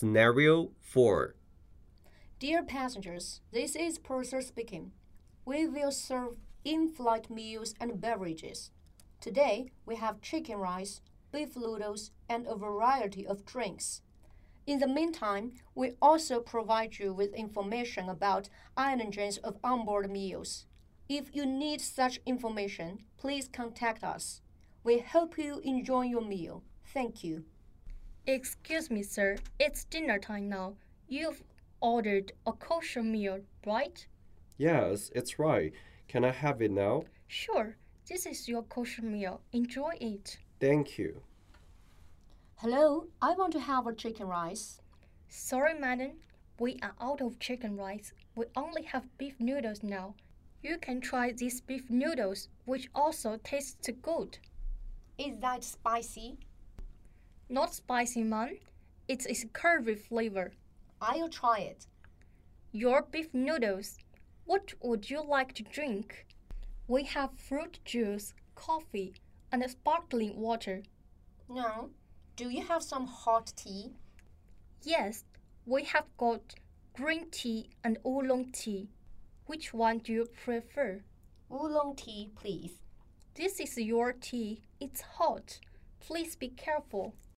Scenario 4. Dear passengers, this is Purser speaking. We will serve in-flight meals and beverages. Today, we have chicken rice, beef noodles, and a variety of drinks. In the meantime, we also provide you with information about arrangements of onboard meals. If you need such information, please contact us. We hope you enjoy your meal. Thank you. Excuse me, sir. It's dinner time now. You've ordered a kosher meal, right? Yes, it's right. Can I have it now? Sure. This is your kosher meal. Enjoy it. Thank you. Hello, I want to have a chicken rice. Sorry, madam. We are out of chicken rice. We only have beef noodles now. You can try these beef noodles, which also tastes good. Is that spicy? Not spicy, man. It's a curry flavor. I'll try it. Your beef noodles. What would you like to drink? We have fruit juice, coffee, and sparkling water. No. Do you have some hot tea? Yes, we have got green tea and oolong tea. Which one do you prefer? Oolong tea, please. This is your tea. It's hot. Please be careful.